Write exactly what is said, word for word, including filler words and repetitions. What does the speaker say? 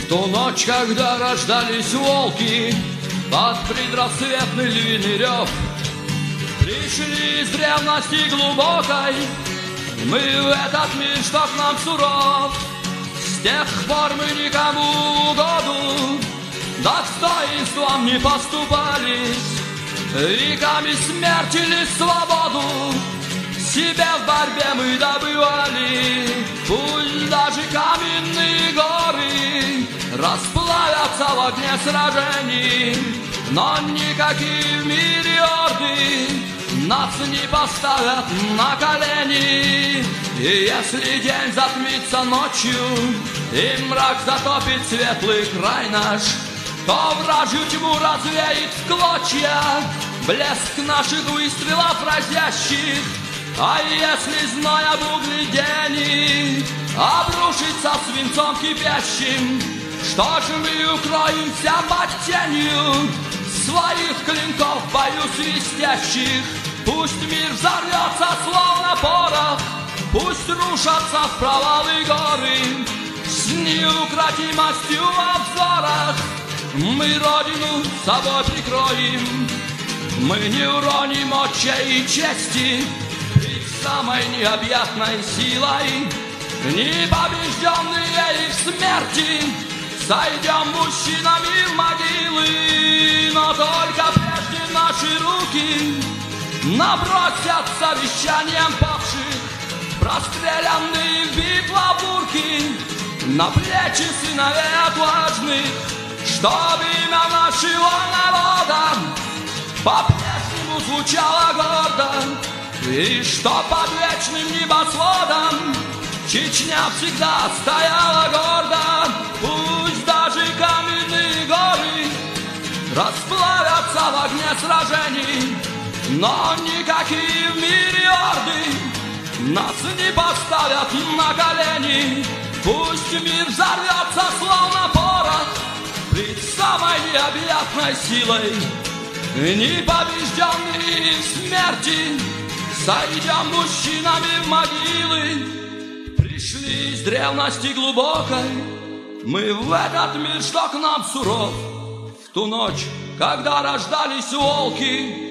ту ночь, когда рождались волки, под предрассветный львиный рев, пришли из древности глубокой мы в этот мир, что к нам суров. С тех пор мы никому угоду достоинством не поступались, веками смерть или свободу себе в борьбе мы добывали. Пусть даже каменные горы расплавятся в огне сражений, но никакие в мире орды нас не поставят на колени. И если день затмится ночью и мрак затопит светлый край наш, то вражью тьму развеет в клочья блеск наших выстрелов разящих. А если зной обуглядений обрушится свинцом кипящим, что же мы укроемся под тенью своих клинков в бою свистящих? Пусть мир взорвется, словно порох, пусть рушатся в провалы горы, с неукротимостью в обзорах мы родину собой прикроем. Мы не уроним отчей и чести перед самой необъятной силой, непобежденные их смерти сойдем мужчинами в могилы. Но только прежде наши руки набросят совещанием павших, простреленные в битвах бурки, на плечи сыновей отважных, чтобы имя нашего народа по-прежнему звучало гордо, и что под вечным небосводом Чечня всегда стояла гордо. Пусть даже каменные горы расплавятся в огне сражений, но никакие в мире орды нас не поставят на колени. Пусть мир взорвется, словно порох, пред самой необъятной силой, непобежденные в смерти сойдем мужчинами в могилы. Пришли из древности глубокой мы в этот мир, что к нам суров, в ту ночь, когда рождались волки,